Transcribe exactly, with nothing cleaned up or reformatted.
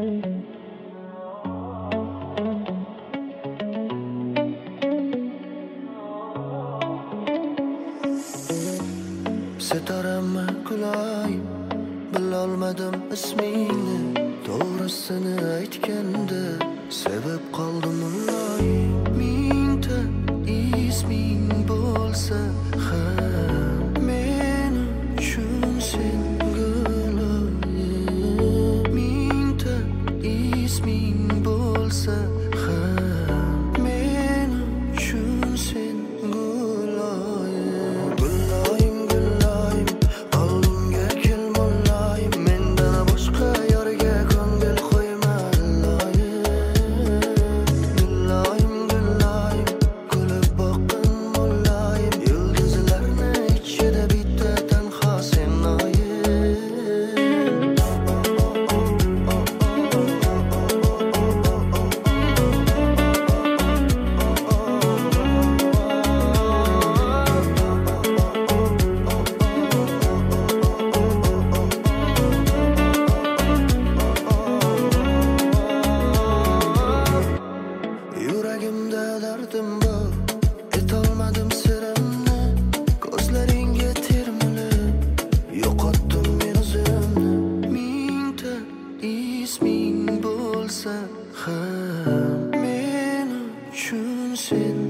Setaramma kulayim, bilolmadim ismingni. To'g'risini aytganda sevib qoldim muloyim. Mingta isming bo'lsa ham men uchun sen go'loyim. Mingta isming bo'lsa ham men uchun sen go'loyim. Go'loyim go'loyim oldimga kel muloyim. Mendan boshqa yorga ko'ngil qo'yma iloyim. Go'loyim go'loyim kulib boqqin muloyim. Yulduzlarni ichida bitta tanho sen oyim. Yuragimda dardim bor, etolmadim sirimni. Ko'zlaringga termilib yo'qotdim men o'zimni. Mingta isming bo'lsa ham men uchun sen